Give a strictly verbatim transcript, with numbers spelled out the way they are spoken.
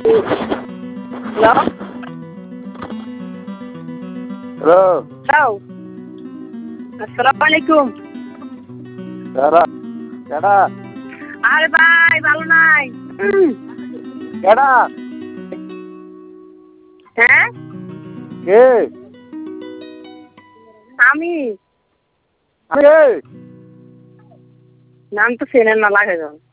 Hello hello hello আসসালামু আলাইকুম। কেডা কেডা আরে ভাই ভালো নাই। কেডা হ্যাঁ কে আমি কে নাম তো চেনেন না লাগে যাও।